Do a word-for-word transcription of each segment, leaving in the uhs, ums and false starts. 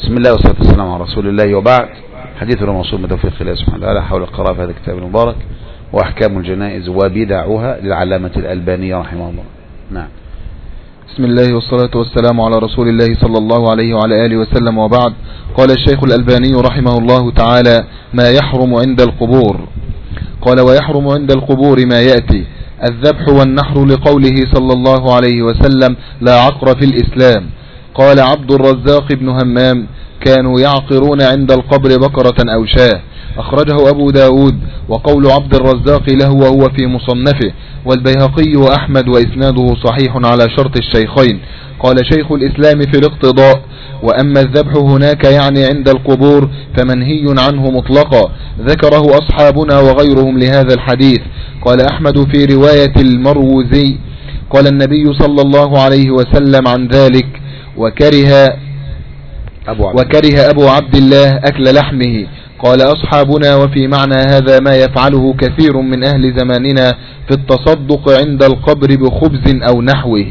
بسم الله والصلاة والسلام على رسول الله، وبعد. حديثنا موصول من توفيق الله سبحانه وتعالى حول القراءة في هذا الكتاب المبارك وأحكام الجنائز وبدعها للعلامة الألباني رحمه الله. نعم. بسم الله والصلاة والسلام على رسول الله صلى الله عليه وعلى آله وسلم، وبعد. قال الشيخ الألباني رحمه الله تعالى: ما يحرم عند القبور. قال: ويحرم عند القبور ما يأتي: الذبح والنحر لقوله صلى الله عليه وسلم: لا عقر في الإسلام. قال عبد الرزاق بن همام: كانوا يعقرون عند القبر بقرة أو شاة. أخرجه أبو داود، وقول عبد الرزاق له وهو في مصنفه، والبيهقي وأحمد، وإسناده صحيح على شرط الشيخين. قال شيخ الإسلام في الاقتضاء: وأما الذبح هناك يعني عند القبور فمنهي عنه مطلقا، ذكره أصحابنا وغيرهم لهذا الحديث. قال أحمد في رواية المروزي: قال النبي صلى الله عليه وسلم عن ذلك: وكره أبو عبد, وكره أبو عبد الله أكل لحمه. قال أصحابنا: وفي معنى هذا ما يفعله كثير من أهل زماننا في التصدق عند القبر بخبز أو نحوه.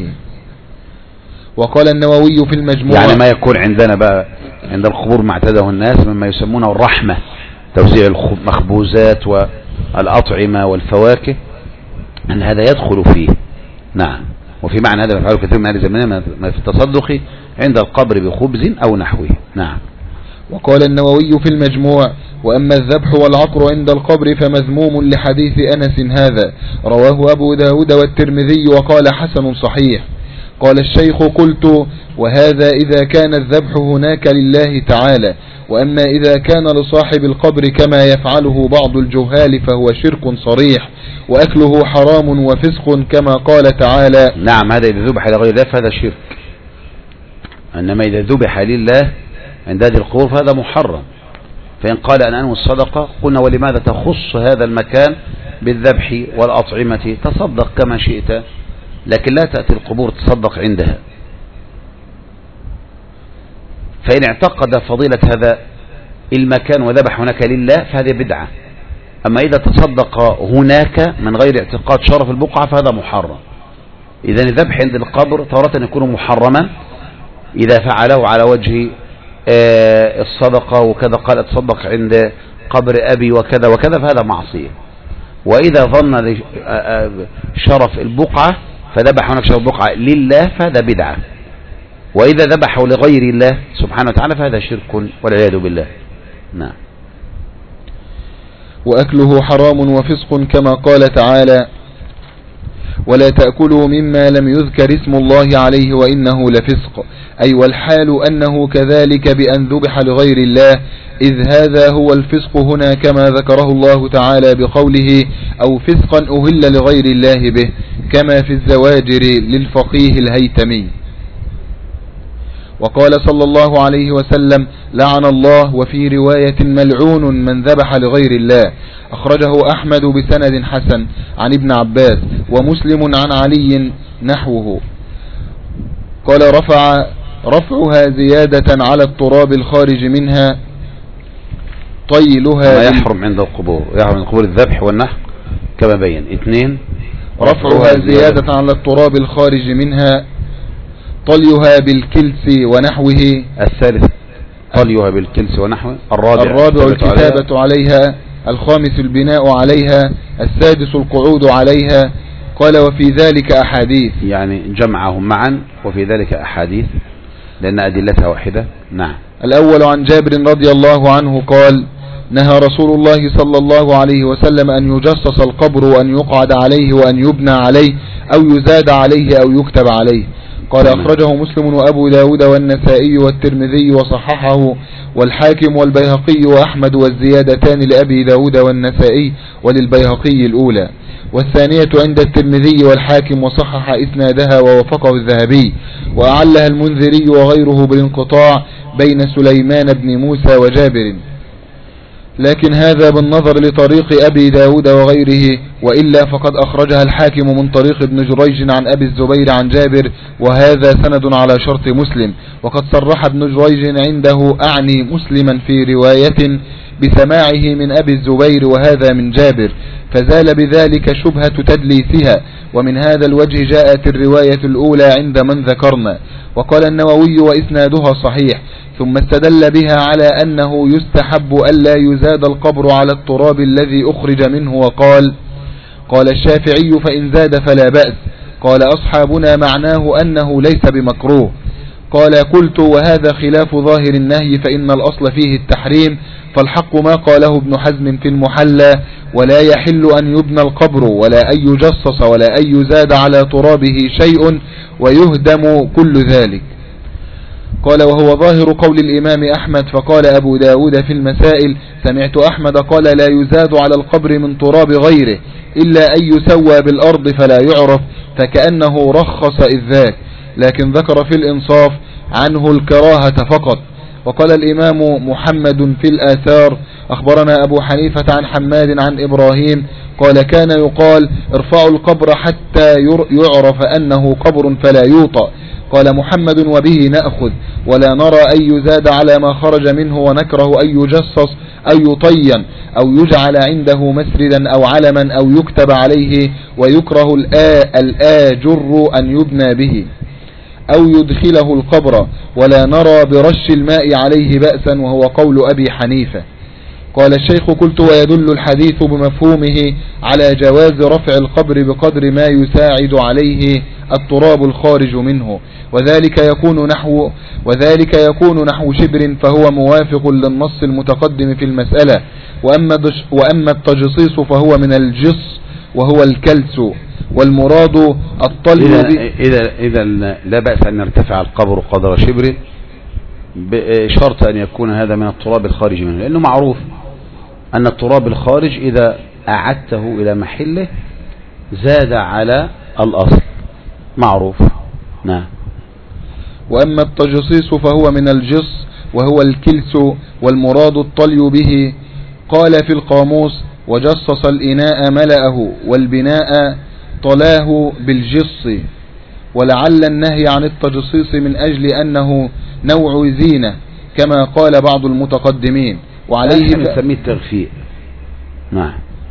وقال النووي في المجموع: يعني ما يكون عندنا بقى عند القبور ما اعتاده الناس مما يسمونه الرحمة، توزيع المخبوزات والأطعمة والفواكه، أن هذا يدخل فيه. نعم. وفي معنى هذا يفعله كثير من أهل زماننا ما في التصدق عند القبر بخبز أو نحوه. نعم. وقال النووي في المجموع: وأما الذبح والعقر عند القبر فمذموم لحديث أنس هذا، رواه أبو داود والترمذي وقال حسن صحيح. قال الشيخ: قلت: وهذا إذا كان الذبح هناك لله تعالى، وأما إذا كان لصاحب القبر كما يفعله بعض الجهال فهو شرك صريح، وأكله حرام وفسق كما قال تعالى. نعم، هذا إذا ذبح لغير الله فهذا شرك، إنما إذا ذبح لله عند هذه القبور فهذا محرم. فإن قال أن أنوي الصدقة قلنا: ولماذا تخص هذا المكان بالذبح والأطعمة؟ تصدق كما شئت، لكن لا تأتي القبور تصدق عندها. فإن اعتقد فضيلة هذا المكان وذبح هناك لله فهذه بدعة. أما إذا تصدق هناك من غير اعتقاد شرف البقعة فهذا محرم. إذا الذبح عند القبر تارة يكون محرما إذا فعله على وجه الصدقة، وكذا قال: اتصدق عند قبر أبي وكذا وكذا، فهذا معصية. وإذا ظن شرف البقعة فذبح هناك شرف البقعة لله فهذا بدعة. وإذا ذبحوا لغير الله سبحانه وتعالى فهذا شرك والعياذ بالله. نعم. وأكله حرام وفسق كما قال تعالى: ولا تأكلوا مما لم يذكر اسم الله عليه وإنه لفسق، أي والحال أنه كذلك بأن ذبح لغير الله، إذ هذا هو الفسق هنا كما ذكره الله تعالى بقوله: أو فسقا أهل لغير الله به، كما في الزواجر للفقيه الهيتمي. وقال صلى الله عليه وسلم: لعن الله، وفي رواية: ملعون من ذبح لغير الله. أخرجه أحمد بسند حسن عن ابن عباس، ومسلم عن علي نحوه. قال: رفع رفعها زيادة على التراب الخارج منها طيلها. ما يحرم عند القبور، يحرم عند القبور الذبح والنحر كما بين. اثنين: رفعها زيادة على التراب الخارج منها طليها بالكلس ونحوه. الثالث: طليها بالكلس ونحوه. الرابع: الرابع الكتابة عليها. الخامس: البناء عليها. السادس: القعود عليها. قال: وفي ذلك أحاديث، يعني جمعهم معا، وفي ذلك أحاديث لأن أدلتها واحدة. نعم. الأول عن جابر رضي الله عنه قال: نهى رسول الله صلى الله عليه وسلم أن يجصص القبر وأن يقعد عليه وأن يبنى عليه أو يزاد عليه أو يكتب عليه. قال: أخرجه مسلم وأبو داود والنسائي والترمذي وصححه والحاكم والبيهقي وأحمد، والزيادتان لأبي داود والنسائي وللبيهقي الأولى، والثانية عند الترمذي والحاكم وصحح إسنادها ووفقه الذهبي، وأعلها المنذري وغيره بالانقطاع بين سليمان بن موسى وجابر، لكن هذا بالنظر لطريق أبي داود وغيره، وإلا فقد أخرجها الحاكم من طريق ابن جريج عن أبي الزبير عن جابر، وهذا سند على شرط مسلم. وقد صرح ابن جريج عنده أعني مسلما في رواية بسماعه من أبي الزبير وهذا من جابر، فزال بذلك شبهة تدليسها، ومن هذا الوجه جاءت الرواية الأولى عند من ذكرنا. وقال النووي وإسنادها صحيح، ثم استدل بها على أنه يستحب ألا يزاد القبر على التراب الذي أخرج منه، وقال قال الشافعي فإن زاد فلا بأس. قال أصحابنا معناه أنه ليس بمكروه. قال قلت وهذا خلاف ظاهر النهي، فإن الأصل فيه التحريم، فالحق ما قاله ابن حزم في المحلى: ولا يحل أن يبنى القبر ولا أن يجصص ولا أن يزاد على ترابه شيء ويهدم كل ذلك. قال وهو ظاهر قول الإمام أحمد. فقال أبو داود في المسائل: سمعت أحمد قال لا يزاد على القبر من تراب غيره إلا أن يسوى بالأرض فلا يعرف، فكأنه رخص إذ ذاك، لكن ذكر في الإنصاف عنه الكراهة فقط. وقال الإمام محمد في الآثار: أخبرنا أبو حنيفة عن حماد عن إبراهيم قال كان يقال ارفعوا القبر حتى يعرف أنه قبر فلا يوطأ. قال محمد وبه نأخذ، ولا نرى أن يزاد على ما خرج منه، ونكره أن يجصص أو يطين أو يجعل عنده مسردا أو علما أو يكتب عليه، ويكره الآجر أن يبنى به أو يدخله القبر، ولا نرى برش الماء عليه بأسا، وهو قول أبي حنيفة. قال الشيخ قلت ويدل الحديث بمفهومه على جواز رفع القبر بقدر ما يساعد عليه التراب الخارج منه، وذلك يكون نحو وذلك يكون نحو شبر، فهو موافق للنص المتقدم في المسألة. وأما وأما التجصيص فهو من الجص وهو الكلس، والمراد الطلب. إذا, إذا, إذا لا بأس أن يرتفع القبر قدر شبر بشرط أن يكون هذا من التراب الخارج منه، لأنه معروف أن التراب الخارج إذا أعدته إلى محله زاد على الأصل، معروف. نعم. وأما التجصيص فهو من الجص وهو الكلس، والمراد الطلي به. قال في القاموس: وجصص الإناء ملأه، والبناء طلاه بالجص. ولعل النهي عن التجصيص من أجل أنه نوع زينة كما قال بعض المتقدمين، وعليه نسميه التغفير. نعم.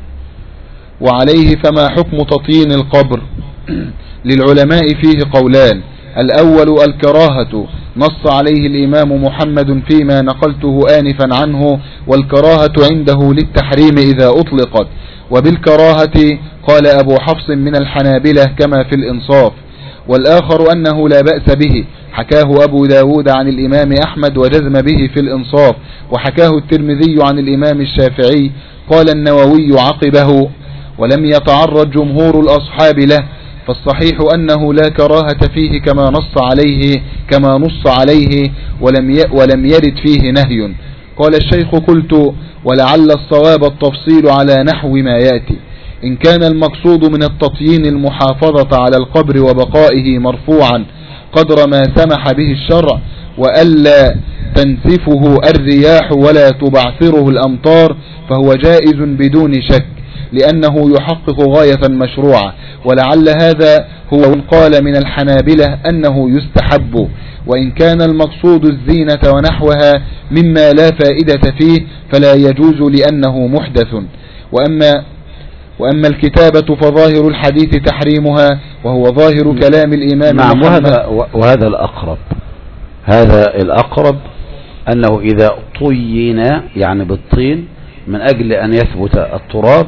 وعليه فما حكم تطيين القبر؟ للعلماء فيه قولان: الأول الكراهة، نص عليه الإمام محمد فيما نقلته آنفا عنه، والكراهة عنده للتحريم إذا أطلقت، وبالكراهة قال أبو حفص من الحنابلة كما في الإنصاف. والآخر أنه لا بأس به، حكاه أبو داود عن الإمام أحمد وجزم به في الإنصاف، وحكاه الترمذي عن الإمام الشافعي. قال النووي عقبه: ولم يتعرض جمهور الأصحاب له، فالصحيح أنه لا كراهة فيه كما نص عليه كما نص عليه ولم ولم يرد فيه نهي. قال الشيخ قلت ولعل الصواب التفصيل على نحو ما يأتي. إن كان المقصود من التطيين المحافظة على القبر وبقائه مرفوعا قدر ما سمح به الشرع، وألا تنسفه الرياح ولا تبعثره الأمطار، فهو جائز بدون شك، لأنه يحقق غاية مشروعة. ولعل هذا هو قال من الحنابلة أنه يستحب، وإن كان المقصود الزينة ونحوها مما لا فائدة فيه فلا يجوز لأنه محدث. وأما وأما الكتابة فظاهر الحديث تحريمها، وهو ظاهر كلام الإمام نعم. محمد. وهذا, وهذا الأقرب هذا الأقرب أنه إذا طين يعني بالطين من أجل أن يثبت التراب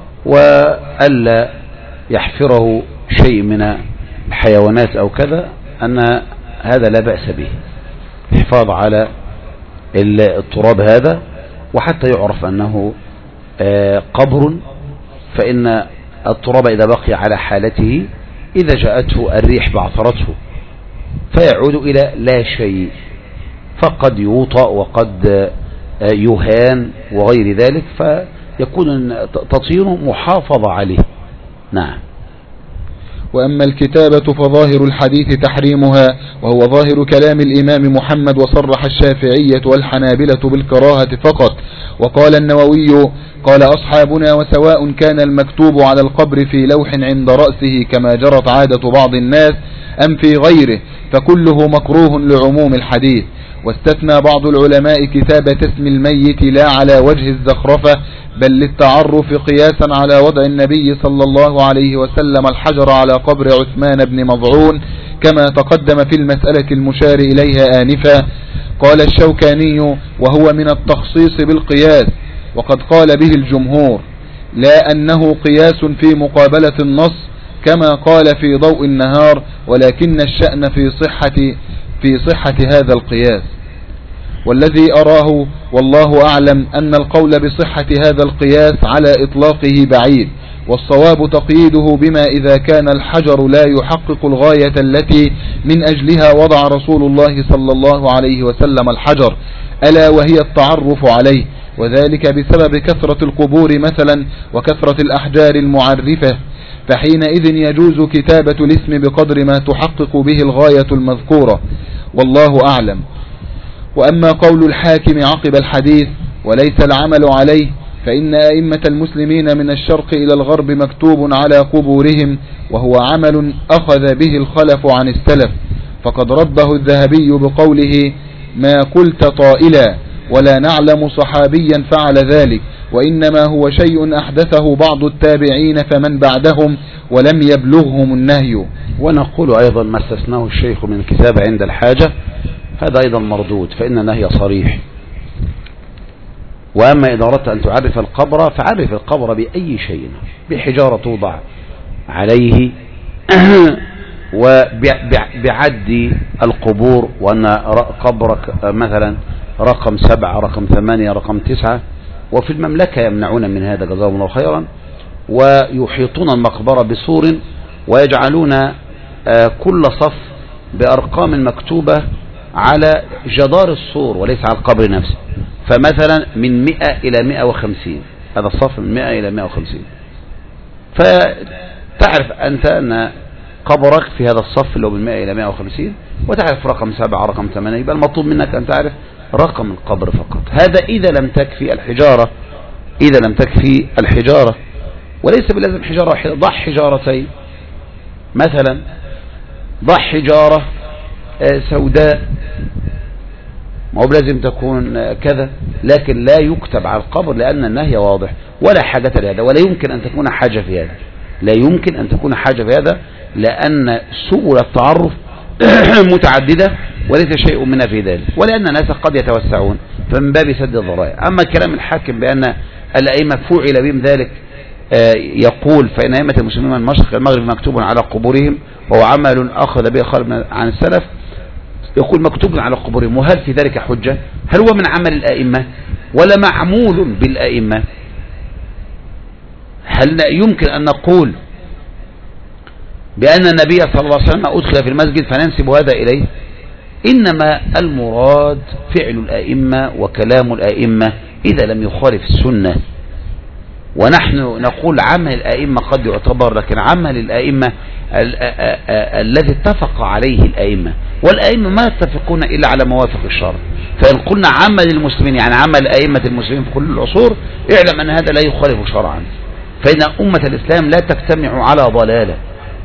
وألا يحفره شيء من الحيوانات أو كذا، أن هذا لا بأس به، الحفاظ على التراب هذا، وحتى يعرف أنه قبر، فإن التراب إذا بقي على حالته إذا جاءته الريح بعثرته فيعود إلى لا شيء، فقد يوطأ وقد يهان وغير ذلك، فيكون تطيينه محافظة عليه. نعم. وأما الكتابة فظاهر الحديث تحريمها، وهو ظاهر كلام الإمام محمد، وصرح الشافعية والحنابلة بالكراهة فقط. وقال النووي قال أصحابنا: وسواء كان المكتوب على القبر في لوح عند رأسه كما جرت عادة بعض الناس أم في غيره فكله مكروه لعموم الحديث. واستثنى بعض العلماء كتابة اسم الميت لا على وجه الزخرفة بل للتعرف قياسا على وضع النبي صلى الله عليه وسلم الحجر على قبر عثمان بن مظعون كما تقدم في المسألة المشار إليها آنفا. قال الشوكاني: وهو من التخصيص بالقياس، وقد قال به الجمهور، لا أنه قياس في مقابلة النص كما قال في ضوء النهار، ولكن الشأن في صحة في صحة هذا القياس. والذي أراه والله أعلم أن القول بصحة هذا القياس على إطلاقه بعيد، والصواب تقييده بما إذا كان الحجر لا يحقق الغاية التي من أجلها وضع رسول الله صلى الله عليه وسلم الحجر، ألا وهي التعرف عليه، وذلك بسبب كثرة القبور مثلا وكثرة الأحجار المعرفة، فحينئذ يجوز كتابة الاسم بقدر ما تحقق به الغاية المذكورة، والله أعلم. وأما قول الحاكم عقب الحديث: وليس العمل عليه، فإن أئمة المسلمين من الشرق إلى الغرب مكتوب على قبورهم، وهو عمل أخذ به الخلف عن السلف، فقد رده الذهبي بقوله: ما قلت طائلا، ولا نعلم صحابيا فعل ذلك، وإنما هو شيء أحدثه بعض التابعين فمن بعدهم ولم يبلغهم النهي. ونقول أيضا ما استثناه الشيخ من الكتاب عند الحاجة هذا أيضا مردود، فإن النهي صريح. وأما إذا أردت أن تعرف القبر فعرف القبر بأي شيء، بحجارة توضع عليه وبعد القبور، وأن قبرك مثلا رقم سبعة رقم ثمانية رقم تسعة، وفي المملكة يمنعون من هذا جزاهم الله خيرا، ويحيطون المقبرة بسور ويجعلون كل صف بأرقام مكتوبة على جدار السور وليس على القبر نفسه، فمثلا من مئة إلى مئة وخمسين، هذا الصف من مئة إلى مئة وخمسين، فتعرف أنت أن قبرك في هذا الصف اللي هو من مئة إلى مئة وخمسين، وتعرف رقم سبعة رقم ثمانية، يبقى المطلوب منك أن تعرف رقم القبر فقط. هذا إذا لم تكفي الحجارة، إذا لم تكفي الحجارة، وليس بلازم حجارة واحدة، ضع حجارتين مثلا، ضع حجارة سوداء، ما هو لازم تكون كذا، لكن لا يكتب على القبر لأن النهي واضح، ولا حاجة لهذا، ولا يمكن أن تكون حاجة في هذا، لا يمكن أن تكون حاجة في هذا، لأن سبل التعرف متعددة وليس شيء منها في ذلك، ولأن الناس قد يتوسعون، فمن باب سد الذرائع. أما كلام الحاكم بأن الأئمة فعل بهم ذلك، يقول: فإن أئمة المسلمين من المشرق المغرب مكتوب على قبورهم، وهو عمل أخذ به خالف عن السلف، يقول مكتوب على قبورهم، وهل في ذلك حجة؟ هل هو من عمل الأئمة ولا معمول بالأئمة؟ هل يمكن أن نقول بأن النبي صلى الله عليه وسلم أدخل في المسجد فننسب هذا إليه؟ إنما المراد فعل الأئمة وكلام الأئمة إذا لم يخالف السنة، ونحن نقول عمل الأئمة قد يعتبر، لكن عمل الأئمة الذي اتفق عليه الأئمة، والأئمة ما يتفقون إلا على موافق الشرع، فإن قلنا عمل المسلمين يعني عمل أئمة المسلمين في كل العصور، اعلم أن هذا لا يخالف شرعا، فإن أمة الإسلام لا تجتمع على ضلالة،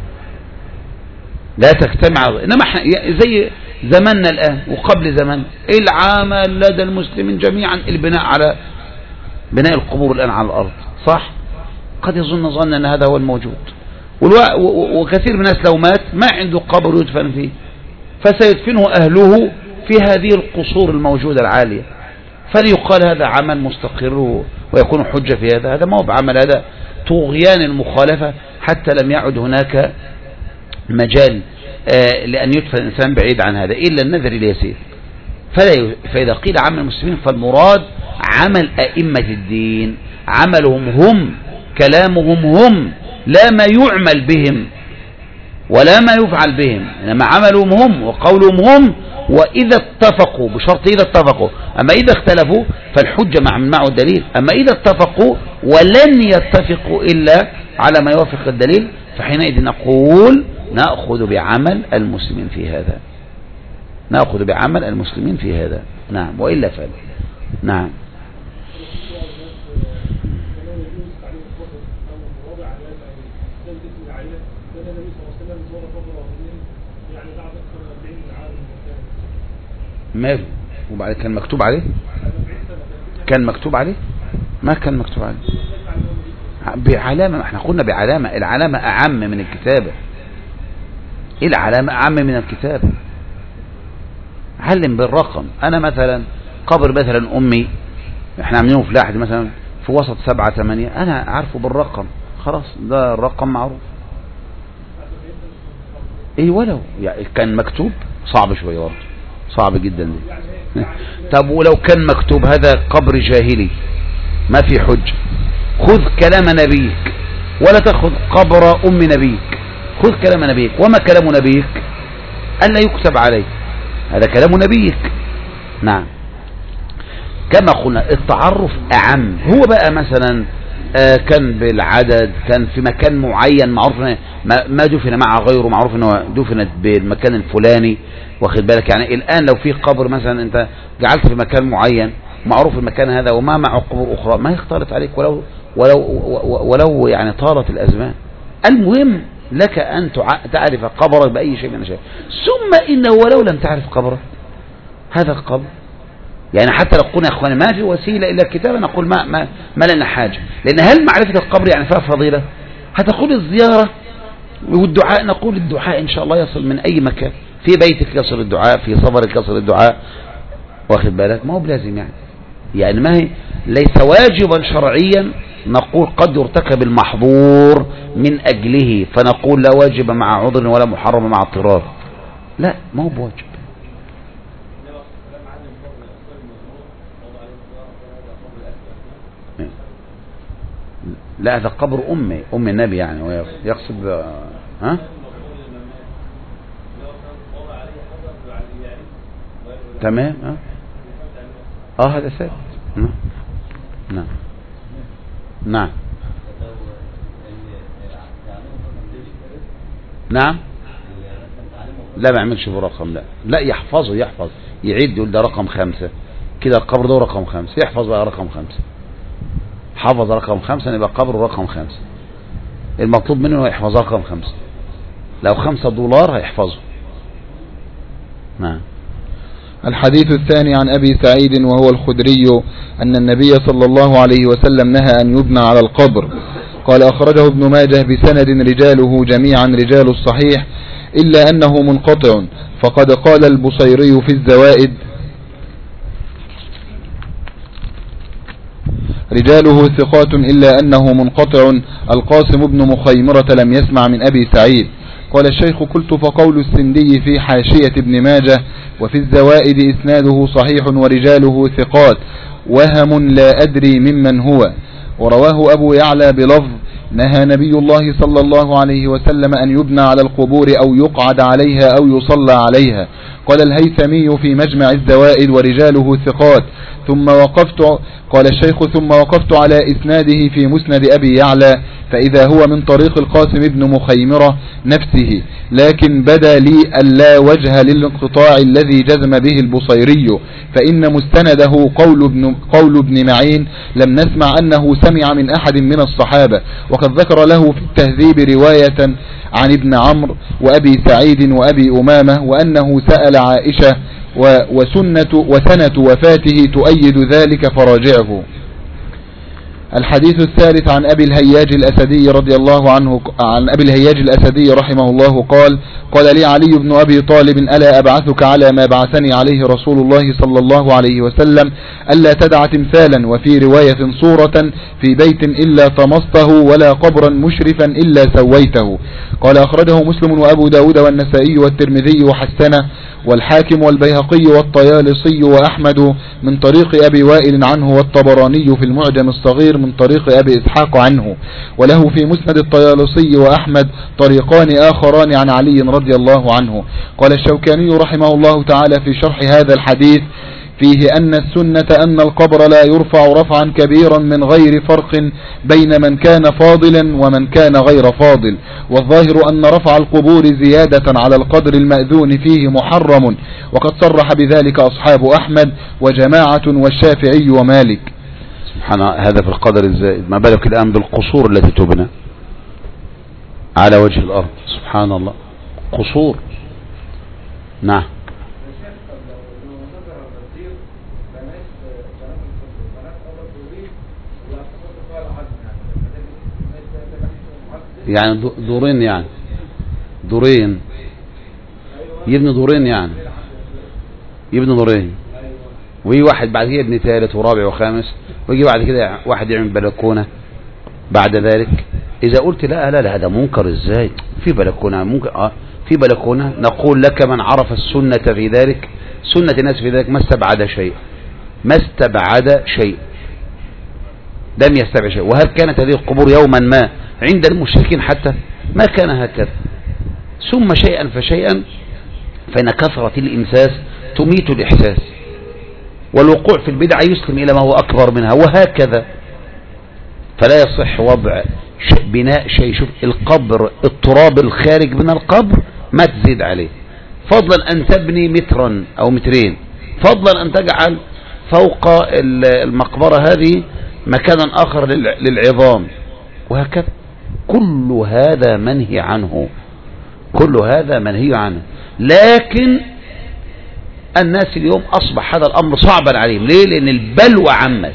لا تجتمع، إنما احنا زي زماننا الآن وقبل زمان، العمل لدى المسلمين جميعا البناء على بناء القبور الآن على الأرض، صح؟ قد يظن ظن أن هذا هو الموجود، وكثير من الناس لو مات ما عنده قبر يدفن فيه، فسيدفنه أهله في هذه القصور الموجودة العالية، فليقال هذا عمل مستقر ويكون حجة في هذا، هذا ما هو بعمل، هذا طغيان المخالفة، حتى لم يعد هناك مجال آه لأن يدفن الإنسان بعيد عن هذا إلا النذر اليسير. فإذا قيل عمل المسلمين فالمراد عمل أئمة الدين، عملهم هم، كلامهم هم، لا ما يعمل بهم ولا ما يفعل بهم، إنما عملهم هم وقولهم هم، وإذا اتفقوا، بشرط إذا اتفقوا، أما إذا اختلفوا فالحجة مع من معه الدليل، أما إذا اتفقوا ولن يتفقوا إلا على ما يوافق الدليل فحينئذ نقول نأخذ بعمل المسلمين في هذا، نأخذ بعمل المسلمين في هذا. نعم، وإلا فلا. نعم. ماله؟ وبعد كان مكتوب عليه؟ كان مكتوب عليه؟ ما كان مكتوب عليه بعلامة. احنا قلنا بعلامة، العلامة أعم من الكتابة، العلامة أعم من الكتابة. علم بالرقم. أنا مثلا قبر مثلا أمي احنا عاملينه في لاحد مثلا في وسط سبعة ثمانية، أنا عارفه بالرقم، خلاص ده الرقم معروف. ايه ولو يعني كان مكتوب صعب شوية برضه، صعب جدا دي. طب ولو كان مكتوب هذا قبر جاهلي ما في حج، خذ كلام نبيك ولا تأخذ قبر أم نبيك، خذ كلام نبيك. وما كلام نبيك؟ ألا يكتب عليه، هذا كلام نبيك. نعم. كما قلنا التعرف أعم. هو بقى مثلا آه كان بالعدد، كان في مكان معين معروف ما دفن مع غيره، معروف انه دفن بالمكان الفلاني، واخد بالك. يعني الآن لو في قبر مثلا انت جعلت في مكان معين معروف المكان هذا وما معه قبور أخرى، ما يختلط عليك ولو ولو ولو يعني طالت الأزمان. المهم لك أن تعرف قبرك بأي شيء من الأشياء. ثم إنه ولو لم تعرف قبرك، هذا القبر يعني حتى لو قلنا يا اخواني ما في وسيله الا الكتابه، نقول ما ما, ما لنا حاجه. لان هل معرفه القبر يعني فيها فضيله؟ هتقول الزياره والدعاء، نقول الدعاء ان شاء الله يصل من اي مكان، في بيتك يصل الدعاء، في صبرك يصل الدعاء، واخد بالك. ما هو بلازم يعني يعني ما هي ليس واجبا شرعيا نقول قد يرتكب المحظور من اجله فنقول لا واجب مع عذر ولا محرم مع اضطرار، لا ما هو بواجب. لا هذا قبر أمي أم النبي يعني يقصد ها تمام. ها اه هذا ثابت. نعم نعم نعم. لا ما يعملش برقم، لا لا يحفظه، يحفظ يعد يقول ده رقم خمسة كده، القبر ده رقم خمسة، يحفظ بقى رقم خمسة، حفظ رقم خمسة يبقى قبره رقم خمسة. المطلوب منه يحفظ رقم خمسة، لو خمسة دولار هيحفظه. نعم. الحديث الثاني عن أبي سعيد وهو الخدري أن النبي صلى الله عليه وسلم نهى أن يبنى على القبر. قال أخرجه ابن ماجه بسند رجاله جميعا رجال الصحيح إلا أنه منقطع، فقد قال البصيري في الزوائد رجاله ثقات إلا أنه منقطع. القاسم بن مخيمرة لم يسمع من أبي سعيد. قال الشيخ قلت فقول السندي في حاشية ابن ماجه وفي الزوائد إسناده صحيح ورجاله ثقات، وهم لا أدري ممن هو. ورواه أبو يعلى بلفظ نهى نبي الله صلى الله عليه وسلم أن يبنى على القبور أو يقعد عليها أو يصلى عليها. قال الهيثمي في مجمع الزوائد ورجاله ثقات. ثم وقفت قال الشيخ ثم وقفت على إسناده في مسند أبي يعلى فإذا هو من طريق القاسم بن مخيمرة نفسه، لكن بدا لي ألا وجه للانقطاع الذي جزم به البصيري، فإن مستنده قول ابن, قول ابن معين لم نسمع أنه سمع من أحد من الصحابة. وقد ذكر له في التهذيب رواية عن ابن عمرو وأبي سعيد وأبي أمامة وأنه سأل عائشة وسنة وسنة وفاته تؤيد ذلك فراجعه. الحديث الثالث عن أبي الهياج الأسدي رضي الله عنه عن أبي الهياج الأسدي رحمه الله قال قال لي علي بن أبي طالب ألا أبعثك على ما بعثني عليه رسول الله صلى الله عليه وسلم ألا تدع تمثالا وفي رواية صورة في بيت إلا طمسته ولا قبرا مشرفا إلا سويته. قال أخرجه مسلم وأبو داود والنسائي والترمذي وحسنه والحاكم والبيهقي والطيالسي وأحمد من طريق أبي وائل عنه، والطبراني في المعجم الصغير من طريق أبي إسحاق عنه، وله في مسند الطيالسي وأحمد طريقان آخران عن علي رضي الله عنه. قال الشوكاني رحمه الله تعالى في شرح هذا الحديث فيه أن السنة أن القبر لا يرفع رفعا كبيرا من غير فرق بين من كان فاضلا ومن كان غير فاضل، والظاهر أن رفع القبور زيادة على القدر المأذون فيه محرم، وقد صرح بذلك أصحاب أحمد وجماعة والشافعي ومالك. سبحان الله، هذا في القدر الزائد، ما بالك الآن بالقصور التي تبنى على وجه الأرض؟ سبحان الله، قصور. نعم. يعني دورين، يعني دورين يبني دورين، يعني يبني دورين، ويجي واحد بعد كده يبني ثالث ورابع وخامس، ويجي بعد كده واحد يعمل بلكونة بعد ذلك. إذا قلت لا لا لا هذا منكر، إزاي في بلكونة؟ ممكن آه في بلكونة. نقول لك من عرف السنة في ذلك، سنة الناس في ذلك، ما استبعد شيء، ما استبعد شيء، لم يستبعد شيء. وهل كانت هذه القبور يوما ما عند المشركين حتى؟ ما كان هكذا. ثم شيئا فشيئا، فإن كثرة الإمساس تميت الإحساس، والوقوع في البدعة يسلم إلى ما هو أكبر منها، وهكذا. فلا يصح وضع بناء شيء. شوف القبر، التراب الخارج من القبر ما تزيد عليه، فضلا أن تبني مترا أو مترين، فضلا أن تجعل فوق المقبرة هذه مكانا آخر للعظام، وهكذا. كل هذا منهي عنه، كل هذا منهي عنه. لكن الناس اليوم أصبح هذا الأمر صعبا عليهم. ليه؟ لأن البلوى عمت،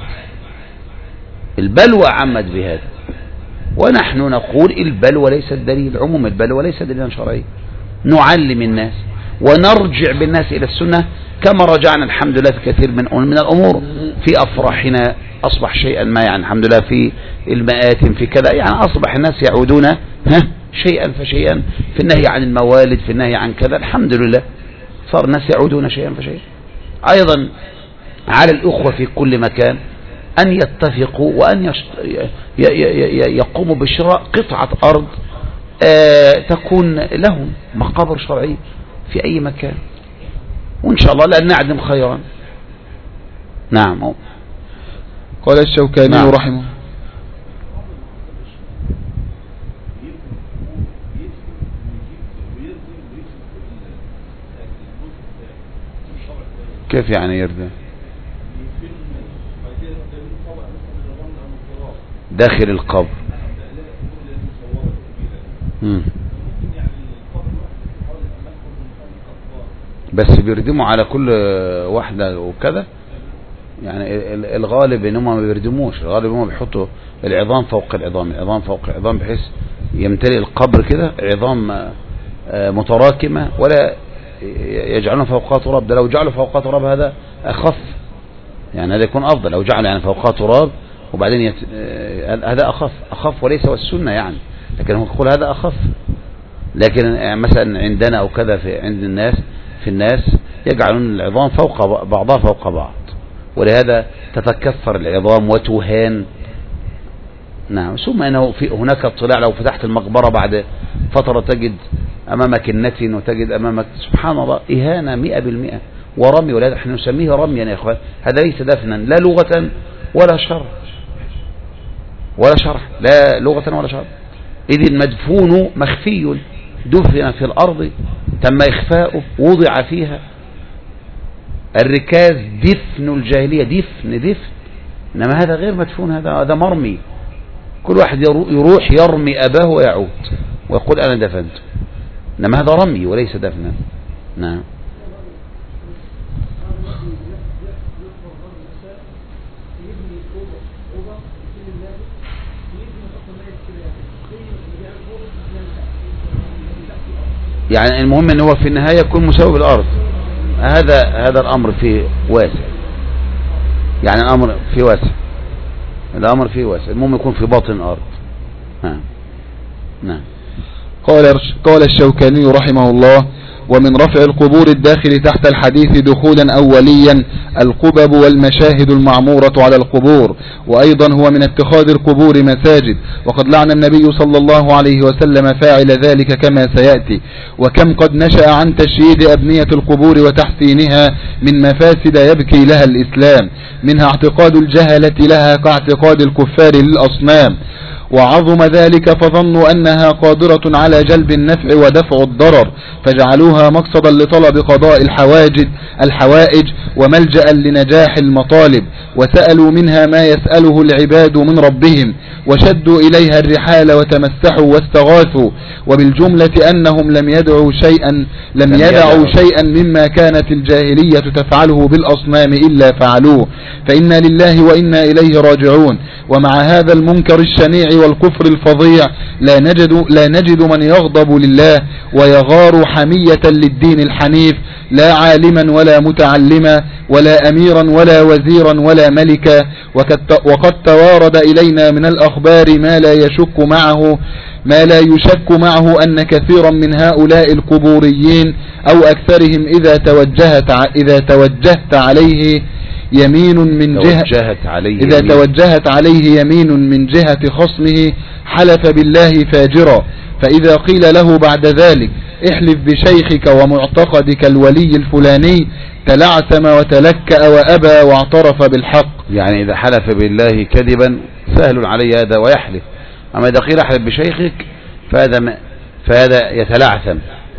البلوى عمت بهذا. ونحن نقول البلوى ليست دليل، عموم البلوى ليس دليلا شرعي. نعلم الناس ونرجع بالناس إلى السنة، كما رجعنا الحمد لله في كثير من من الأمور. في أفراحنا أصبح شيئا ما، يعني الحمد لله في المآتم في كذا، يعني أصبح الناس يعودون ها شيئا فشيئا في النهي عن الموالد، في النهي عن كذا، الحمد لله صار الناس يعودون شيئا فشيئا. أيضا على الأخوة في كل مكان أن يتفقوا وأن يقوموا بشراء قطعة أرض تكون لهم مقابر شرعية في أي مكان، وإن شاء الله لن نعدم خيرا. نعم. قال الشوكاني نعم. رحمه كيف يعني يرجع داخل القبر؟ مم. بس بيردموا على كل واحدة وكذا، يعني الغالب انهم ما بيردموش، الغالب انهم بيحطوا العظام فوق العظام، العظام فوق العظام، بحيث يمتلئ القبر كده عظام متراكمة، ولا يجعلون فوقها تراب. ده لو جعلوا فوقها تراب هذا أخف، يعني هذا يكون أفضل. لو جعلوا يعني فوقها تراب وبعدين يت... هذا أخف، أخف وليس والسنة يعني، لكن هو يقول هذا أخف. لكن يعني مثلا عندنا أو كذا في عند الناس، في الناس يجعلون العظام فوق بعضها فوق بعض، ولهذا تتكثر العظام وتهان. نعم. ثم انه في هناك اطلاع، لو فتحت المقبرة بعد فترة تجد امامك النتن، وتجد امامك سبحان الله اهانة مئة بالمئة ورمي، ولهذا احنا نسميه رميا يا اخوان. هذا ليس دفنا لا لغة ولا شرع، ولا شرع، لا لغة ولا شرع. إذ المدفون مخفي، دفن في الأرض تم إخفاؤه، وضع فيها. الركاز دفن الجاهلية، دفن دفن، إنما هذا غير مدفون، هذا هذا مرمي. كل واحد يروح يرمي أباه ويعود ويقول أنا دفنت، إنما هذا رمي وليس دفنا. نعم. يعني المهم ان هو في النهاية يكون مساوي بالارض. هذا هذا الامر فيه واسع، يعني الامر فيه واسع، الامر فيه واسع، المهم يكون في باطن الارض. نعم. نعم. قال قال الشوكاني رحمه الله: ومن رفع القبور الداخل تحت الحديث دخولا أوليا القبب والمشاهد المعمورة على القبور، وأيضا هو من اتخاذ القبور مساجد، وقد لعن النبي صلى الله عليه وسلم فاعل ذلك كما سيأتي. وكم قد نشأ عن تشييد أبنية القبور وتحسينها من مفاسد يبكي لها الإسلام، منها اعتقاد الجهلة لها كاعتقاد الكفار للأصنام، وعظم ذلك فظنوا أنها قادرة على جلب النفع ودفع الضرر، فجعلوها مقصدا لطلب قضاء الحواجز الحوائج وملجأ لنجاح المطالب، وسألوا منها ما يسأله العباد من ربهم، وشدوا إليها الرحال وتمسحوا واستغاثوا. وبالجملة أنهم لم يدعوا شيئا لم يدعوا شيئا مما كانت الجاهلية تفعله بالأصنام إلا فعلوه، فإنا لله وإنا إليه راجعون. ومع هذا المنكر الشنيع والكفر الفظيع لا نجد, لا نجد من يغضب لله ويغار حمية للدين الحنيف، لا عالما ولا متعلما ولا أميرا ولا وزيرا ولا ملكا. وقد توارد إلينا من الأخبار ما لا يشك معه ما لا يشك معه أن كثيرا من هؤلاء القبوريين أو أكثرهم إذا توجهت إذا توجهت عليه يمين من جهة توجهت عليه إذا يمين. توجهت عليه يمين من جهة خصمه حلف بالله فاجرا، فإذا قيل له بعد ذلك احلف بشيخك ومعتقدك الولي الفلاني تلعثم وتلكأ وأبى واعترف بالحق. يعني إذا حلف بالله كذبا سهل عليه هذا ويحلف، أما إذا قيل احلف بشيخك فهذا, فهذا يتلعثم،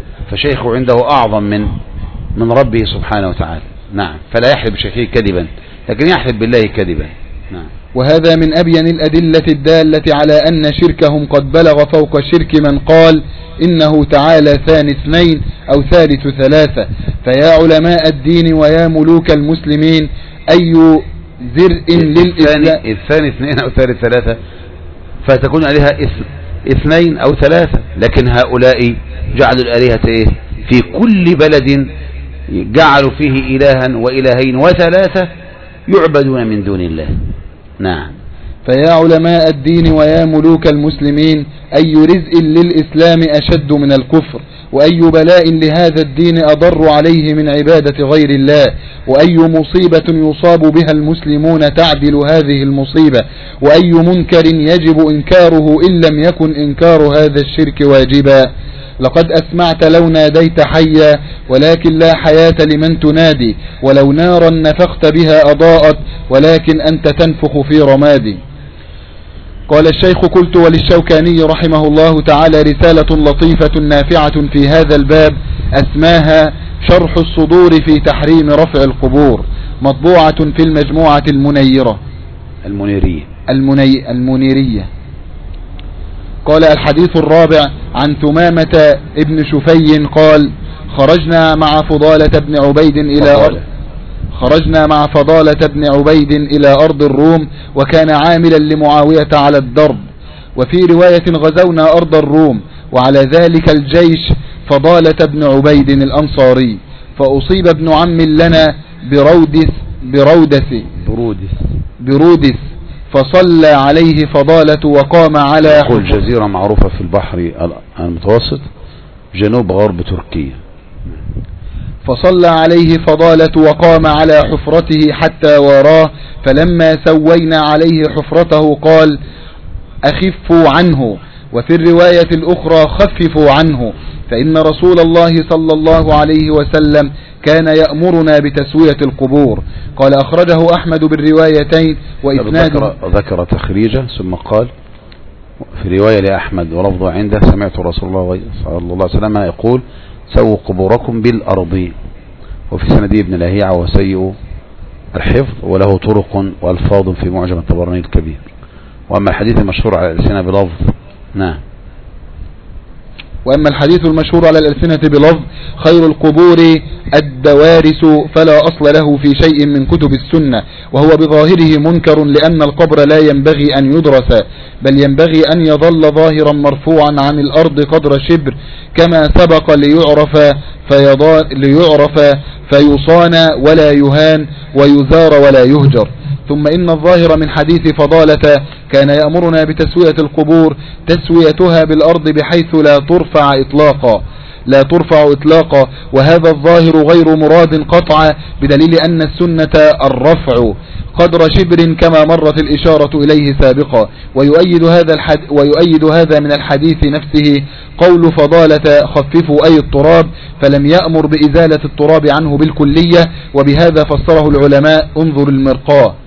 فشيخه عنده أعظم من من ربه سبحانه وتعالى. نعم، فلا يحلف بشيخه كذبا لكن يحلف بالله كذبا. نعم. وهذا من أبين الأدلة الدالة على أن شركهم قد بلغ فوق شرك من قال إنه تعالى ثاني اثنين أو ثالث ثلاثة. فيا علماء الدين ويا ملوك المسلمين أي زرء للإسلام الثاني اثنين أو ثالث ثلاثة فتكون عليها اثنين أو ثلاثة، لكن هؤلاء جعلوا الآلهة إيه؟ في كل بلد جعلوا فيه إلها وإلهين وثلاثة يعبدون من دون الله. نعم. فيا علماء الدين ويا ملوك المسلمين أي رزء للإسلام أشد من الكفر، وأي بلاء لهذا الدين أضر عليه من عبادة غير الله، وأي مصيبة يصاب بها المسلمون تعدل هذه المصيبة، وأي منكر يجب إنكاره إن لم يكن إنكار هذا الشرك واجبا. لقد أسمعت لو ناديت حيا ولكن لا حياة لمن تنادي، ولو نارا نفخت بها أضاءت ولكن أنت تنفخ في رمادي. قال الشيخ: قلت وللشوكاني رحمه الله تعالى رسالة لطيفة نافعة في هذا الباب أسماها شرح الصدور في تحريم رفع القبور، مطبوعة في المجموعة المنيرة المنيرية المني المنيرية. قال: الحديث الرابع عن ثمامة ابن شفي قال: خرجنا مع فضالة بن عبيد إلى أرض خرجنا مع فضالة بن عبيد إلى أرض الروم، وكان عاملا لمعاوية على الدرب. وفي رواية غزونا أرض الروم وعلى ذلك الجيش فضالة بن عبيد الأنصاري، فأصيب ابن عم لنا برودس برودس برودس, برودس فصلى عليه فضالة وقام على جزيرة معروفة في البحر المتوسط جنوب غرب تركيا. فصلى عليه فضالة وقام على حفرته حتى وراه، فلما سوينا عليه حفرته قال: أخفوا عنه. وفي الرواية الأخرى: خففوا عنه، فإن رسول الله صلى الله عليه وسلم كان يأمرنا بتسوية القبور. قال: أخرجه أحمد بالروايتين وإسناد. ذكر, ذكر تخريجه ثم قال في رواية لأحمد ولفظه عنده: سمعت رسول الله صلى الله عليه وسلم يقول: سووا قبوركم بالأرض. وفي سندي ابن لهيعة وسيء الحفظ وله طرق والفاظ في معجم الطبراني الكبير. وأما الحديث المشهور على الألسنة بلفظ نعم وأما الحديث المشهور على الألسنة بلفظ خير القبور الدوارس فلا أصل له في شيء من كتب السنة، وهو بظاهره منكر، لأن القبر لا ينبغي أن يدرس، بل ينبغي أن يظل ظاهرا مرفوعا عن الأرض قدر شبر كما سبق ليعرف, ليعرف فيصان ولا يهان ويزار ولا يهجر. ثم إن الظاهر من حديث فضالة كان يأمرنا بتسوية القبور تسويتها بالأرض بحيث لا ترفع إطلاقا، لا ترفع إطلاقا، وهذا الظاهر غير مراد قطعا، بدليل أن السنة الرفع قدر شبر كما مرت الإشارة إليه سابقا. ويؤيد هذا, الحد ويؤيد هذا من الحديث نفسه قول فضالة خففوا أي التراب، فلم يأمر بإزالة التراب عنه بالكلية، وبهذا فسره العلماء، انظر المرقاة.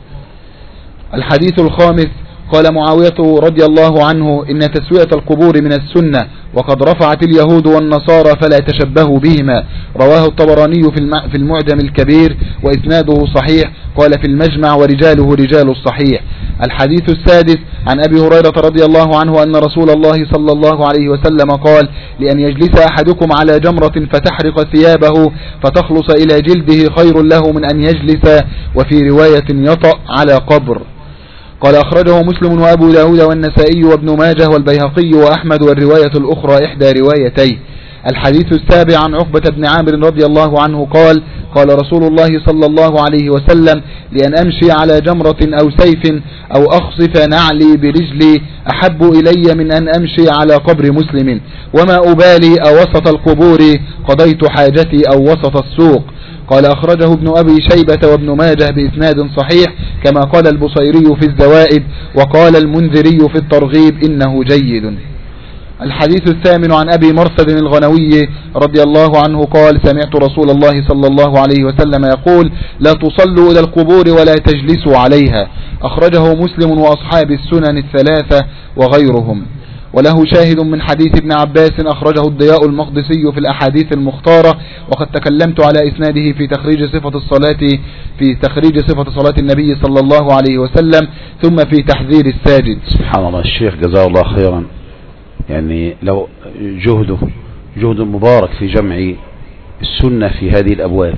الحديث الخامس: قال معاوية رضي الله عنه: إن تسوية القبور من السنة، وقد رفعت اليهود والنصارى فلا تشبهوا بهما. رواه الطبراني في المعجم الكبير وإسناده صحيح. قال في المجمع: ورجاله رجال الصحيح. الحديث السادس: عن أبي هريرة رضي الله عنه أن رسول الله صلى الله عليه وسلم قال: لأن يجلس أحدكم على جمرة فتحرق ثيابه فتخلص إلى جلده خير له من أن يجلس وفي رواية يطأ على قبر. قال أخرجه مسلم وأبو داود والنسائي وابن ماجه والبيهقي وأحمد، والرواية الأخرى إحدى روايتي. الحديث السابع: عن عقبة بن عامر رضي الله عنه قال: قال رسول الله صلى الله عليه وسلم: لأن أمشي على جمرة أو سيف أو أخصف نعلي برجلي أحب إلي من أن أمشي على قبر مسلم، وما أبالي أوسط القبور قضيت حاجتي أو وسط السوق. قال أخرجه ابن أبي شيبة وابن ماجه بإسناد صحيح، كما قال البصيري في الزوائد، وقال المنذري في الترغيب إنه جيد. الحديث الثامن: عن أبي مرثد الغنوي رضي الله عنه قال: سمعت رسول الله صلى الله عليه وسلم يقول: لا تصلوا إلى القبور ولا تجلسوا عليها. أخرجه مسلم وأصحاب السنن الثلاثة وغيرهم. وله شاهد من حديث ابن عباس أخرجه الضياء المقدسي في الأحاديث المختارة، وقد تكلمت على إسناده في تخريج صفة الصلاة في تخريج صفة صلاة النبي صلى الله عليه وسلم، ثم في تحذير الساجد. سبحان الله، الشيخ جزاه الله خيرا، يعني لو جهده جهد مبارك في جمع السنة في هذه الأبواب،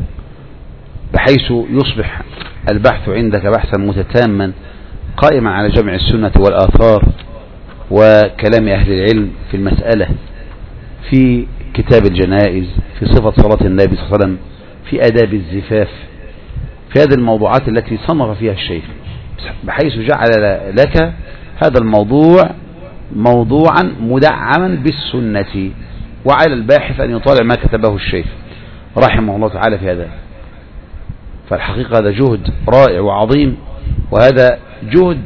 بحيث يصبح البحث عندك بحثا متتاما قائما على جمع السنة والآثار وكلام أهل العلم في المسألة، في كتاب الجنائز، في صفة صلاة النبي صلى الله عليه وسلم، في آداب الزفاف، في هذه الموضوعات التي صنف فيها الشيخ، بحيث جعل لك هذا الموضوع موضوعا مدعما بالسنة، وعلى الباحث أن يطالع ما كتبه الشيخ رحمه الله تعالى في هذا. فالحقيقة هذا جهد رائع وعظيم، وهذا جهد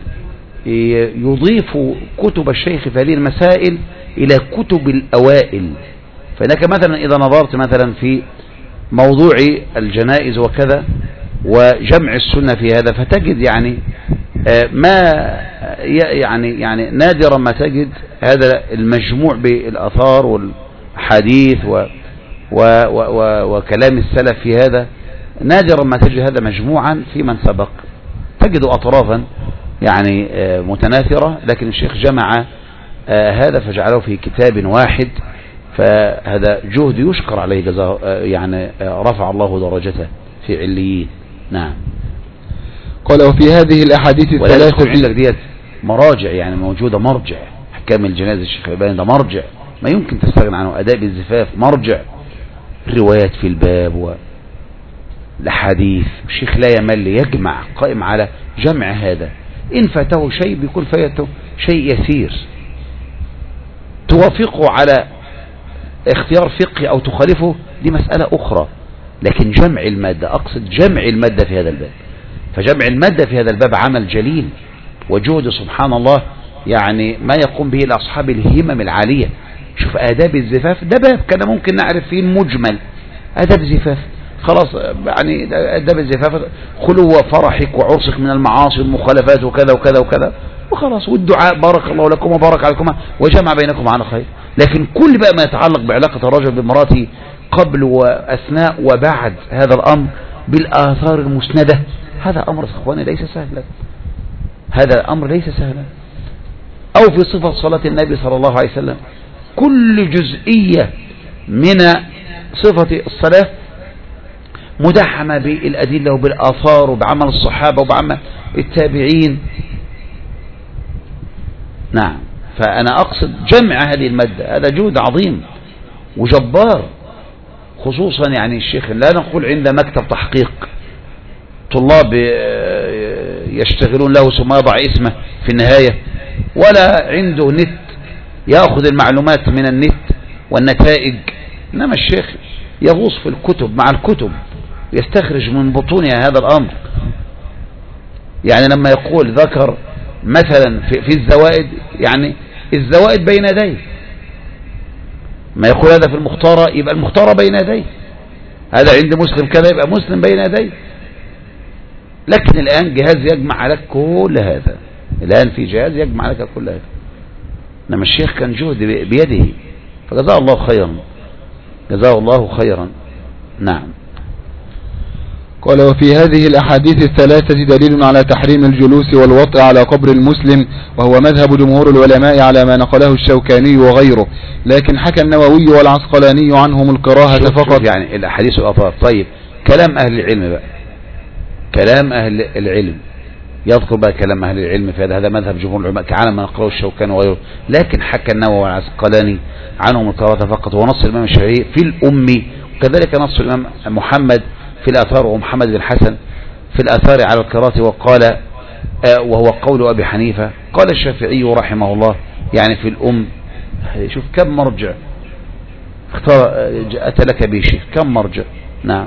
يضيف كتب الشيخ في هذه المسائل إلى كتب الأوائل. فإنك مثلا إذا نظرت مثلا في موضوع الجنائز وكذا وجمع السنة في هذا، فتجد يعني ما يعني يعني نادرا ما تجد هذا المجموع بالآثار والحديث و و و وكلام السلف في هذا، نادرا ما تجد هذا مجموعا في من سبق، تجد أطرافا يعني متناثرة، لكن الشيخ جمع هذا فجعله في كتاب واحد، فهذا جهد يشكر عليه جزاه، يعني رفع الله درجته في عليين. نعم. قال: وفي هذه الأحاديث الثلاثة عندك ديت مراجع يعني موجودة، مرجع أحكام الجنازة الشيخ الألباني ده مرجع ما يمكن تستغنى عنه، آداب الزفاف مرجع، الروايات في الباب والأحاديث، الشيخ لا يمل يجمع، قائم على جمع هذا. إن فاته شيء بيكون فاته شيء يسير توافقه على اختيار فقهي أو تخالفه، دي مسألة أخرى، لكن جمع المادة، أقصد جمع المادة في هذا الباب. فجمع المادة في هذا الباب عمل جليل وجهد سبحان الله، يعني ما يقوم به لأصحاب الهمم العالية. شوف آداب الزفاف ده باب كان ممكن نعرف فيه المجمل، آداب زفاف خلاص، يعني آداب الزفاف خلو فرحك وعرسك من المعاصي والمخالفات وكذا وكذا وكذا وخلاص، والدعاء بارك الله لكم وبارك عليكم وجمع بينكم على خير. لكن كل بقى ما يتعلق بعلاقة الرجل بامراته قبل وأثناء وبعد هذا الأمر بالآثار المسندة، هذا أمر إخواني ليس سهلا، هذا الأمر ليس سهلا. أو في صفة صلاة النبي صلى الله عليه وسلم، كل جزئية من صفة الصلاة مدعمة بالأدلة وبالآثار وبعمل الصحابة وبعمل التابعين. نعم. فأنا أقصد جمع هذه المادة، هذا جهد عظيم وجبار، خصوصا يعني الشيخ لا نقول عند مكتب تحقيق طلاب يشتغلون له ثم يضع اسمه في النهاية، ولا عنده نت يأخذ المعلومات من النت والنتائج إنما الشيخ يغوص في الكتب مع الكتب يستخرج من بطونها هذا الأمر. يعني لما يقول ذكر مثلا في, في الزوائد، يعني الزوائد بين يديه، ما يقول هذا في المختارة يبقى المختارة بين يديه، هذا عند مسلم كذا يبقى مسلم بين يديه. لكن الآن جهاز يجمع لك كل هذا، الآن في جهاز يجمع لك كل هذا. إنما الشيخ كان جهد بيده، فجزاه الله خيرا، جزاه الله خيرا. نعم. قال: وفي هذه الأحاديث الثلاثة دليل على تحريم الجلوس والوطء على قبر المسلم، وهو مذهب جمهور العلماء على ما نقله الشوكاني وغيره، لكن حكى النووي والعسقلاني عنهم الكراهة فقط. يعني الأحاديث الأطهار. طيب كلام أهل العلم بقى، كلام أهل العلم يذكر بقى كلام أهل العلم في هذا، هذا مذهب جمهور العلماء على ما نقله الشوكاني وغيره، لكن حكى النووي والعسقلاني عنهم الكراهة فقط، ونص الإمام الشافعي في الأم، وكذلك نص الإمام محمد في الآثار ومحمد بن حسن في الآثار على الكراهة، وقال آه وهو قول أبي حنيفة. قال الشافعي رحمه الله يعني في الأم، شوف كم مرجع اختار أتى لك بشيء، كم مرجع. نعم.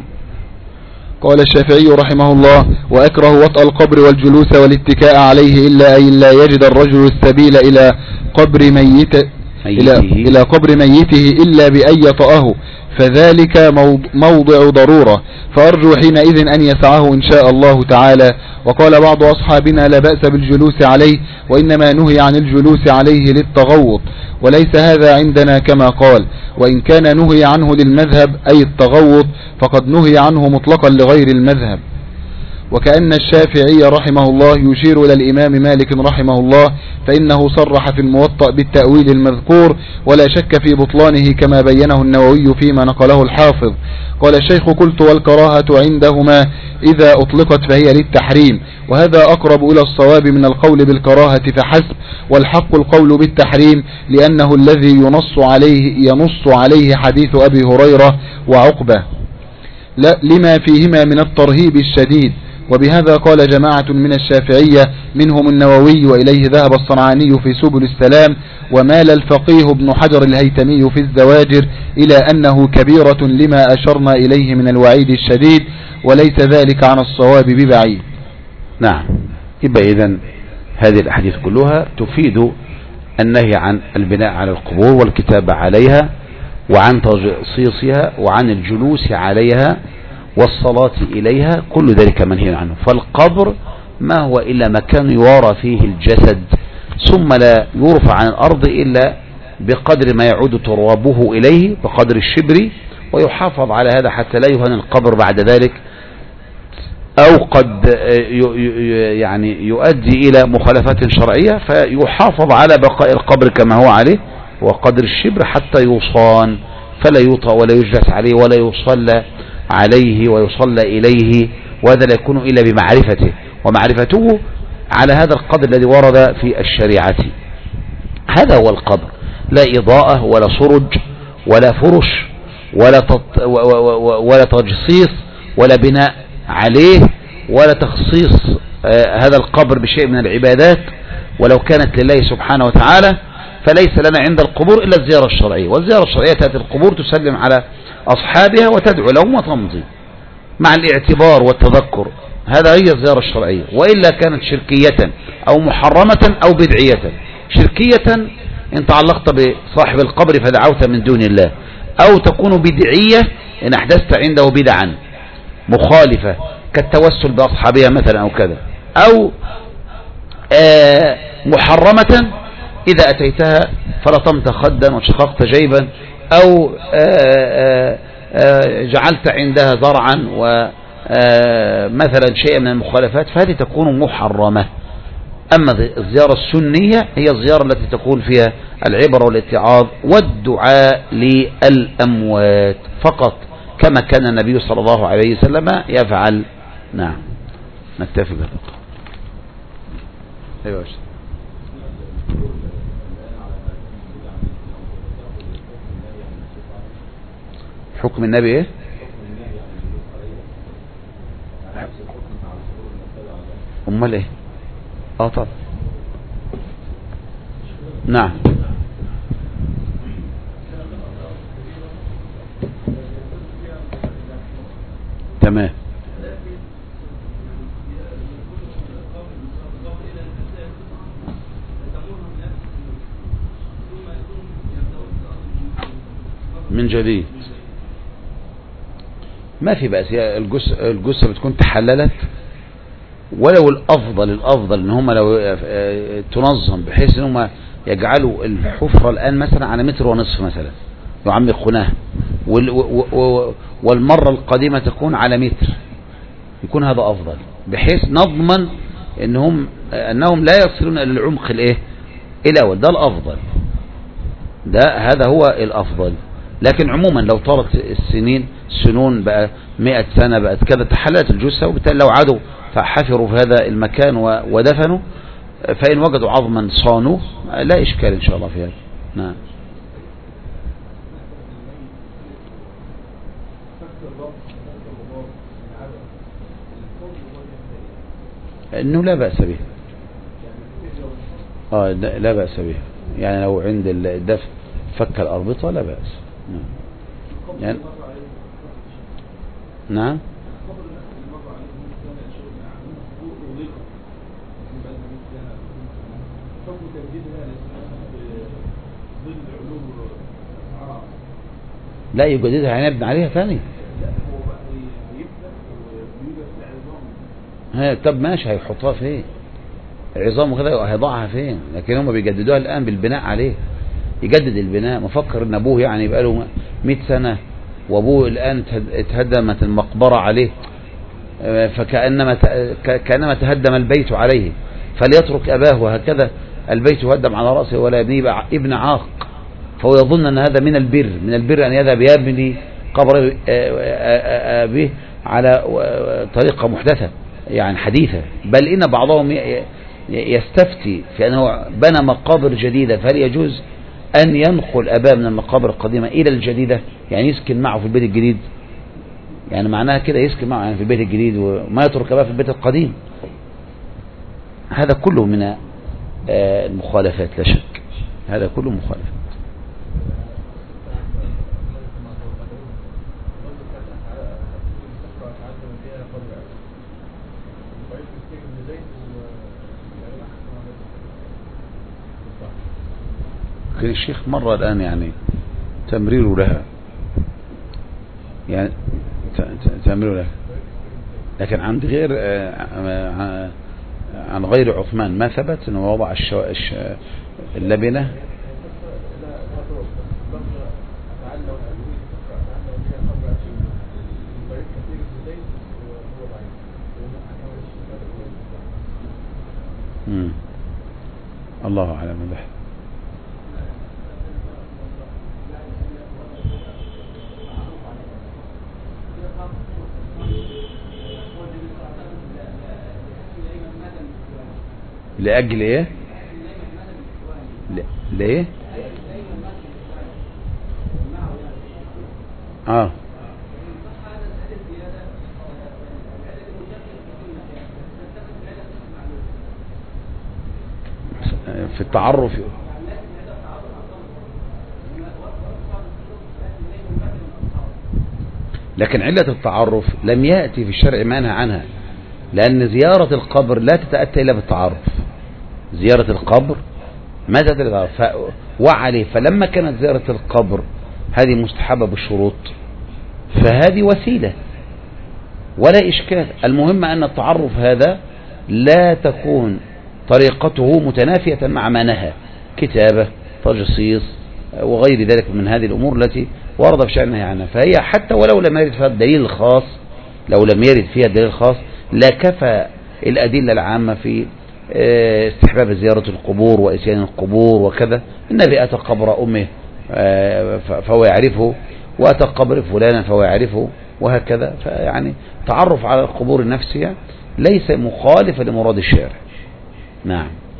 قال الشافعي رحمه الله: وأكره وطأ القبر والجلوس والاتكاء عليه إلا أن لا يجد الرجل السبيل إلى قبر ميت إلى, إلى قبر ميته إلا بأن يطأه، فذلك موضع ضرورة، فأرجو حينئذ أن يسعه إن شاء الله تعالى. وقال بعض أصحابنا: لا بأس بالجلوس عليه، وإنما نهي عن الجلوس عليه للتغوط، وليس هذا عندنا كما قال، وإن كان نهي عنه للمذهب أي التغوط فقد نهي عنه مطلقا لغير المذهب. وكأن الشافعي رحمه الله يشير إلى الإمام مالك رحمه الله، فإنه صرح في الموطأ بالتأويل المذكور ولا شك في بطلانه كما بينه النووي فيما نقله الحافظ. قال الشيخ: قلت: والكراهة عندهما إذا أطلقت فهي للتحريم، وهذا أقرب إلى الصواب من القول بالكراهة فحسب، والحق القول بالتحريم، لأنه الذي ينص عليه ينص عليه حديث أبي هريرة وعقبة لا لما فيهما من الترهيب الشديد. وبهذا قال جماعة من الشافعية منهم النووي، وإليه ذهب الصنعاني في سبل السلام، ومال الفقيه ابن حجر الهيتمي في الزواجر إلى أنه كبيرة لما أشرنا إليه من الوعيد الشديد، وليس ذلك عن الصواب ببعيد. نعم. يبقى إذن هذه الأحاديث كلها تفيد النهي عن البناء على القبور والكتابة عليها، وعن تجصيصها، وعن الجلوس عليها والصلاة إليها، كل ذلك منهي عنه. فالقبر ما هو إلا مكان يوارى فيه الجسد، ثم لا يرفع عن الأرض إلا بقدر ما يعود ترابه إليه، بقدر الشبر، ويحافظ على هذا حتى لا يهان القبر بعد ذلك، أو قد يعني يؤدي إلى مخالفات شرعية، فيحافظ على بقاء القبر كما هو عليه وقدر الشبر حتى يوصان، فلا يوطأ ولا يجلس عليه ولا يصلى عليه ويصلى إليه، وهذا لا يكون إلا بمعرفته، ومعرفته على هذا القدر الذي ورد في الشريعة. هذا هو القبر، لا إضاءة ولا سرج ولا فرش ولا تط... ولا تجصيص ولا بناء عليه ولا تخصيص آه هذا القبر بشيء من العبادات، ولو كانت لله سبحانه وتعالى، فليس لنا عند القبور إلا الزيارة الشرعية. والزيارة الشرعية تأتي القبور تسلم على أصحابها وتدعو لهم وتمضي مع الاعتبار والتذكر، هذا هي الزيارة الشرعية. وإلا كانت شركية أو محرمة أو بدعية. شركية إن تعلقت بصاحب القبر فدعوت من دون الله، أو تكون بدعية إن أحدثت عنده بدعا مخالفة كالتوسل بأصحابها مثلا أو كذا، أو آه محرمة إذا أتيتها فلطمت خدا وشققت جيبا، أو آآ آآ جعلت عندها زرعا ومثلا شيء من المخالفات، فهذه تكون محرمة. أما الزيارة السنية هي الزيارة التي تكون فيها العبرة والاتعاظ والدعاء للأموات فقط، كما كان النبي صلى الله عليه وسلم يفعل. نعم. نتفق. أيوة. حكم النبي ايه؟ امال ايه؟ اه طبعا. نعم. تمام. من جديد ما في بأس، الجثة الجثة بتكون تحللت، ولو الأفضل الأفضل إن هم لو تنظم بحيث إن هم يجعلوا الحفرة الآن مثلا على متر ونصف مثلا يعمقونها، والمرة القادمة تكون على متر، يكون هذا أفضل بحيث نضمن إنهم أنهم لا يصلون إلى العمق الإيه الأول. ده الأفضل، ده هذا هو الأفضل. لكن عموما لو طالت السنين سنون بقى مئة سنة بقت كذا تحللت الجثة، وبالتالي لو عادوا فحفروا في هذا المكان ودفنوا فإن وجدوا عظما صانوه لا إشكال إن شاء الله في هذا. نعم. إنه لا بأس به، آه لا بأس به، يعني لو عند الدفن فك الأربطة لا بأس. نعم. يعني نعم. لا يجددها، هنبني عليها ثاني. ها طب ماشي، هيحطها فين العظام وكذا، هيضعها فين؟ لكن هم بيجددوها الآن بالبناء عليه، يجدد البناء. مفكر ان ابوه يعني يبقى له مئة سنة وابوه الآن اتهدمت المقبرة عليه، فكأنما كأنما تهدم البيت عليه، فليترك أباه، وهكذا البيت يهدم على رأسه ولا يبني ابن عاق. فهو يظن أن هذا من البر، من البر أن يذهب يبني قبر أبيه على طريقة محدثة يعني حديثة، بل إن بعضهم يستفتي في أنه بنى مقابر جديدة، فهل يجوز أن ينقل أباه من المقابر القديمة إلى الجديدة، يعني يسكن معه في البيت الجديد، يعني معناها كده يسكن معه يعني في البيت الجديد وما يترك أباه في البيت القديم. هذا كله من المخالفات لا شك، هذا كله مخالفات. لكن الشيخ مرة الآن يعني تمرير لها، يعني تمرير لها، لكن عند غير عن غير عثمان ما ثبت انه وضع اللبنة. امم الله اعلم به. لأجل ايه؟ ليه؟ اه في التعرف. لكن علة التعرف لم يأتي في الشرع منهى عنها، لأن زيارة القبر لا تتأتى إلا بالتعرف. زيارة القبر ما تتأتى إلا بالتعرف، وعليه فلما كانت زيارة القبر هذه مستحبة بالشروط فهذه وسيلة ولا إشكال. المهم أن التعرف هذا لا تكون طريقته متنافية مع ما نهى، كتابة، تجصيص وغير ذلك من هذه الأمور التي ورد في شأنها عنها. فهي حتى ولو لم يرد فيها الدليل الخاص، لو لم يرد فيها الدليل الخاص لا كفى الأدلة العامة في استحباب زيارة القبور وإتيان القبور وكذا. النبي أتى قبر أمه فهو يعرفه، وأتى قبر فلانا فهو يعرفه، وهكذا. فيعني تعرف على القبور النفسية ليس مخالفا لمراد الشارع. نعم.